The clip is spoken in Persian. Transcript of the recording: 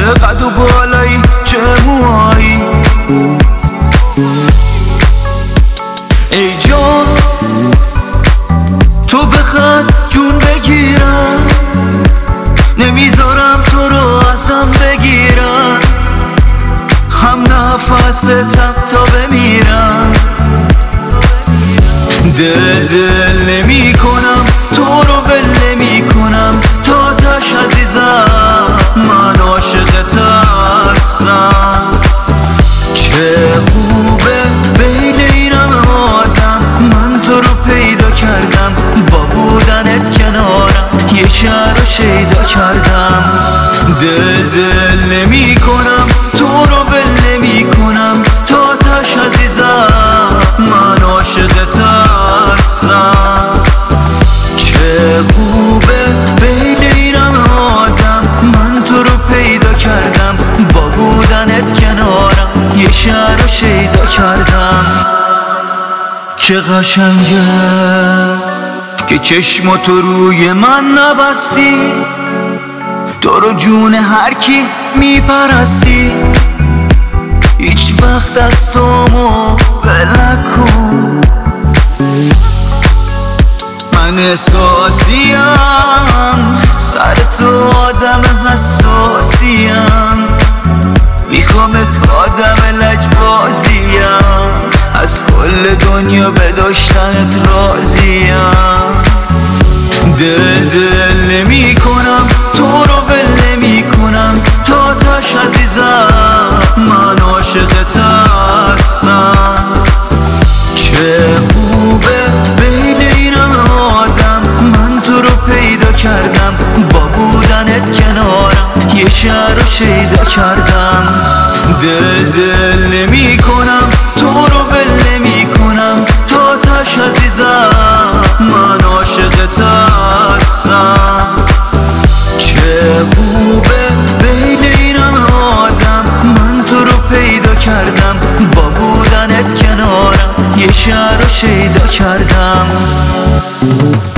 قد و بالایی چه موهایی. ای جان تو بخند جون بگیرم، نمیذارم تو رو ازم بگیرم، هم نفستم تا بمیرم. دل نمی کنم تو رو ول نمی کنم تا تش عزیزم، من عاشقت هستم. چه خوبه بین این همه آدم من تو رو پیدا کردم، با بودنت کنارم یه شهر رو شیدا کردم. دل نمی کنم تو رو ول نمی کنم تا تش عزیزم، من عاشقت هستم. چه خوبه بین این همه آدم من تو رو پیدا کردم، با بودنت کنارم یه شهر رو شیدا کردم. چه قشنگه که چشم تو روی من نبستی، تو رو جون هر کی میپرستی، هیچ وقت دستامو بل نکن. من احساسیم سر تو آدم حساسیم، میخوامت آدم لجبازیم، از کل دنیا به داشتنت راضیم. دل نمی کنم تو رو ول نمی کنم تا تش عزیزم، من عاشقت هستم. چه خوبه بین این همه آدم من تو رو پیدا کردم، با بودنت کنارم یه شهر رو شیدا کردم. دل نمی کنم تو رو ول نمی کنم تا تش عزیزم، من عاشقت هستم. چه خوبه بین این همه آدم من تو رو پیدا کردم، با بودنت کنارم یه شهر رو شیدا کردم.